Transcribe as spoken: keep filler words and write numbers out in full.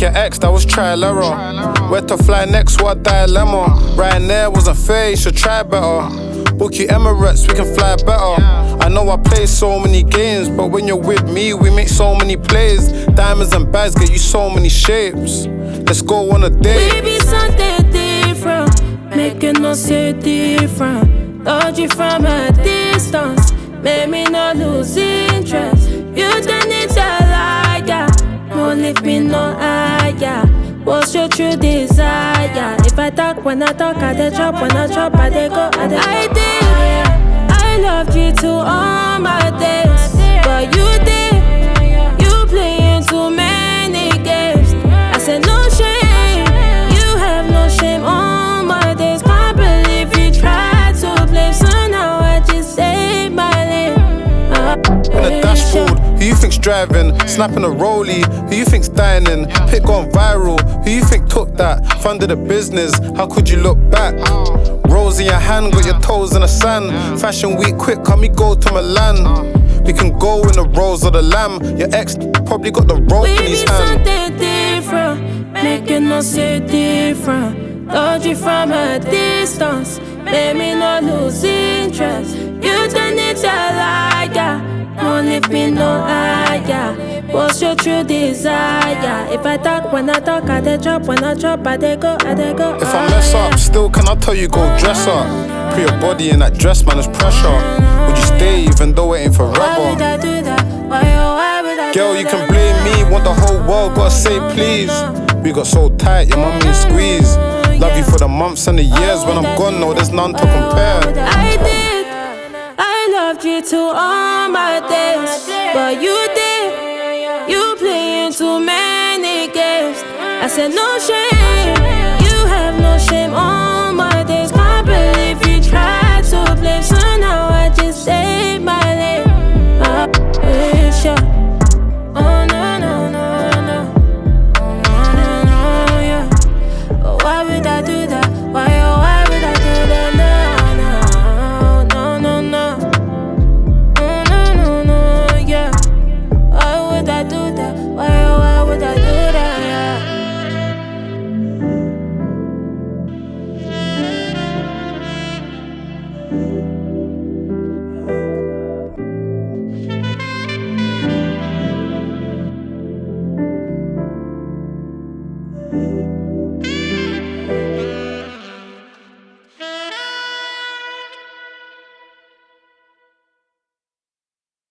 your ex, that was trial error. Where to fly next, what dilemma? Ryanair wasn't fair, you should try better. Book you Emirates, we can fly better. I know I play so many games, but when you're with me, we make so many plays. Diamonds and bags get you so many shapes. Let's go on a date. Baby, something different, making us say different. Touch you from a distance, make me not lose interest. You don't need to lie, yeah. Don't leave me no higher. What's your true desire? If I talk, when I talk, I dey drop. When I drop, I dey go, I dey go. I did, I loved you to all my days, but you did, you playing too many games. I said no shame, you have no shame on my days. Can't believe you tried to blame, so now I just say my name. On the dashboard, who you think's driving? Snapping a rollie, who you think's dining? Pick gone viral, who you think took that? Funded a business, how could you look back? Rose in your hand, got your toes in the sand. Fashion week quick, come me go to Milan. We can go in the rose of the lamb. Your ex probably got the rope in his hand. Something different, making us say different. Touch you from a distance, make me not lose interest. You don't need to lie, yeah. Don't leave me no higher. What's your true desire? If I talk, when I talk, I dey drop. When I drop, I dey go, I dey go. If I mess up, still can I tell you go dress up? Put your body in that dress, man, it's pressure. Would you stay even though it ain't Why would forever? I do that? Why, oh, why would I Girl, do you that? can blame me, want the whole world, gotta say please. We got so tight, your mommy and squeeze. Love you for the months and the years. When I'm gone, no, there's none to compare. I did, I loved you to all my days, but you did, you playing too many games. I said no shame, you have no shame on my days. Can't believe you tried to blame, so now I just say my name. I wish you. Oh no no no no, oh no no no yeah. But why would I do that? Why oh why would I do that? No no no no no, oh no no no yeah. Why would I do that? Why oh why would I do that? Yeah. Thank you.